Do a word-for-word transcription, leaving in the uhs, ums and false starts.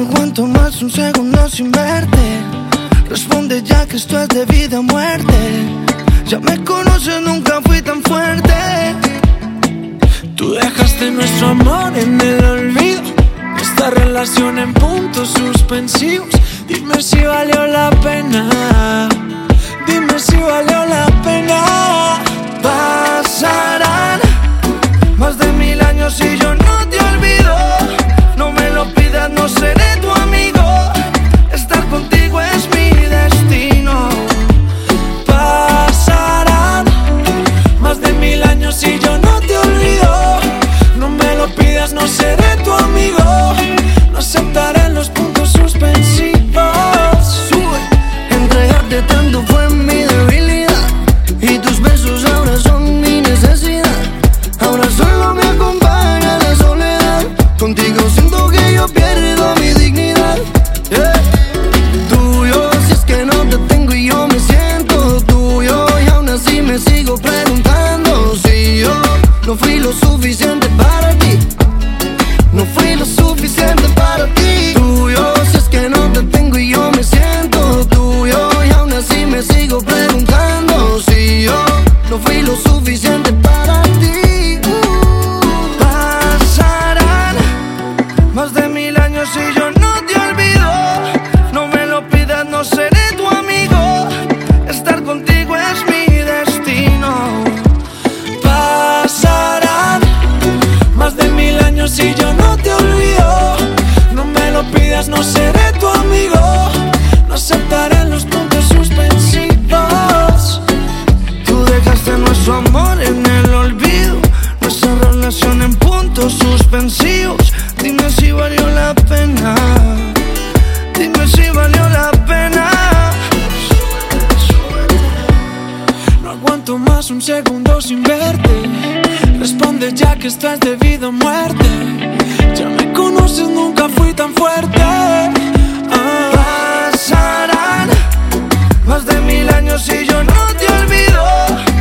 aguanto más un segundo sin verte. Responde ya que esto es de vida o muerte. Ya me conoces, nunca fui tan fuerte. Tú dejaste nuestro amor en el olvido, esta relación en puntos suspensivos. Dime si valió la pena, dime si valió la pena. Pasarán más de mil años y yo no te olvido. No me lo pidas, no seré tu amigo. Estar contigo es mi destino. Pasarán más de mil años y yo no te olvido. No me lo pidas, no seré tu amigo. No aceptaré los puntos suspensivos. Sube. Entregarte tanto fue mi debilidad, y tus besos ahora son mi necesidad. Ahora solo me acompaña la soledad. Contigo siento que yo pierdo mi dignidad. Yeah. Tuyo, si es que no te tengo y yo me siento tuyo. Y aún así me sigo preguntando si yo no fui lo suficiente para ti. No fui lo suficiente para ti. Tuyo, si es que no te tengo y yo me siento tuyo. Y aún así me sigo preguntando si yo no fui lo suficiente para ti. uh, Pasarán más de mil años y yo no te olvido. No me lo pidas, no seré tu amigo. Estar contigo es mi destino. Pasarán más de mil años y yo no te olvido. No me lo pidas, no seré tu amigo. No aceptaré los puntos suspensivos. Tú dejaste nuestro amor en el olvido, nuestra relación en puntos suspensivos. Dime si valió la pena, dime si valió la pena. No aguanto más un segundo sin verte. Responde ya que estás de vida o muerte. Ya me conoces, nunca fui tan fuerte. Ah. Pasarán más de mil años y yo no te olvido.